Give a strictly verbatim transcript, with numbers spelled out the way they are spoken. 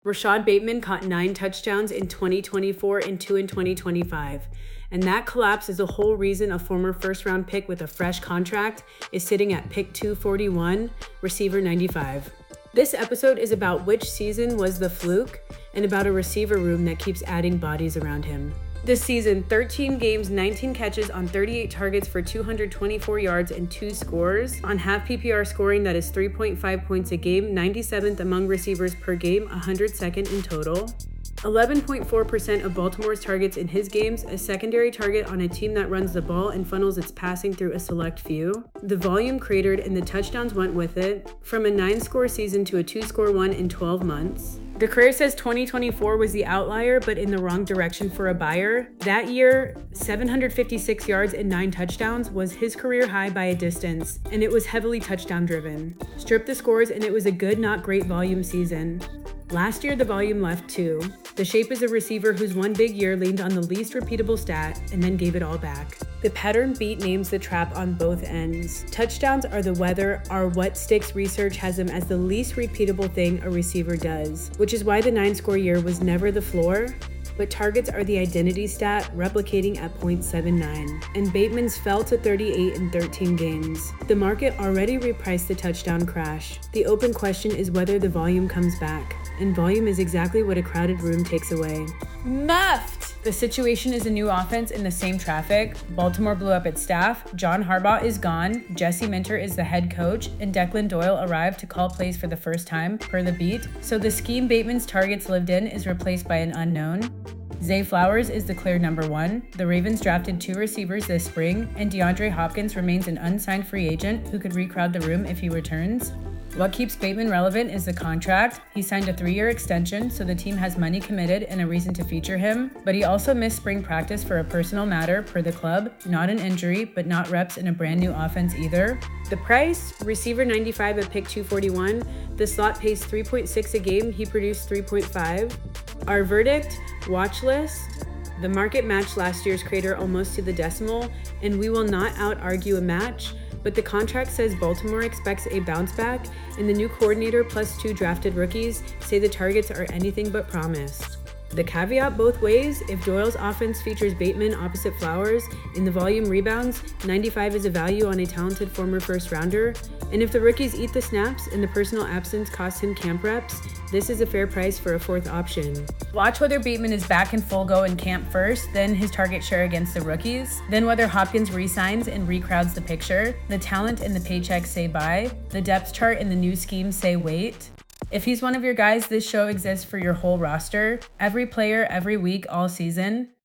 Rashad Bateman caught nine touchdowns in twenty twenty-four and two in twenty twenty-five. And that collapse is the whole reason a former first-round pick with a fresh contract is sitting at pick two forty-one, receiver ninety-five. This episode is about which season was the fluke and about a receiver room that keeps adding bodies around him. This season, thirteen games, nineteen catches on thirty-eight targets for two hundred twenty-four yards and two scores. On half P P R scoring, that is three point five points a game, ninety-seventh among receivers per game, one hundred second in total. eleven point four percent of Baltimore's targets in his games, a secondary target on a team that runs the ball and funnels its passing through a select few. The volume cratered and the touchdowns went with it, from a nine-score season to a two-score one in twelve months. The career says twenty twenty-four was the outlier, but in the wrong direction for a buyer. That year, seven hundred fifty-six yards and nine touchdowns was his career high by a distance, and it was heavily touchdown driven. Strip the scores and it was a good, not great volume season. Last year, the volume left too. The shape is a receiver whose one big year leaned on the least repeatable stat and then gave it all back. The pattern beat names the trap on both ends. Touchdowns are the weather. Our What Sticks research has them as the least repeatable thing a receiver does, which is why the nine-score year was never the floor. But targets are the identity stat, replicating at point seven nine. And Bateman's fell to thirty-eight in thirteen games. The market already repriced the touchdown crash. The open question is whether the volume comes back. And volume is exactly what a crowded room takes away. Muffed! The situation is a new offense in the same traffic. Baltimore blew up its staff. John Harbaugh is gone. Jesse Minter is the head coach. And Declan Doyle arrived to call plays for the first time, per the beat. So the scheme Bateman's targets lived in is replaced by an unknown. Zay Flowers is the clear number one. The Ravens drafted two receivers this spring, and DeAndre Hopkins remains an unsigned free agent who could recrowd the room if he returns. What keeps Bateman relevant is the contract. He signed a three-year extension, so the team has money committed and a reason to feature him. But he also missed spring practice for a personal matter per the club. Not an injury, but not reps in a brand new offense either. The price, receiver ninety-five at pick two forty-one. The slot pays three point six a game. He produced three point five. Our verdict, watch list. The market matched last year's crater almost to the decimal, and we will not out-argue a match. But the contract says Baltimore expects a bounce back, and the new coordinator plus two drafted rookies say the targets are anything but promised. The caveat both ways, if Doyle's offense features Bateman opposite Flowers and the volume rebounds, ninety-five is a value on a talented former first rounder. And if the rookies eat the snaps and the personal absence costs him camp reps, this is a fair price for a fourth option. Watch whether Bateman is back in full go in camp first, then his target share against the rookies, then whether Hopkins re-signs and recrowds the picture. The talent and the paychecks say buy. The depth chart and the new scheme say wait. If he's one of your guys, this show exists for your whole roster. Every player, every week, all season.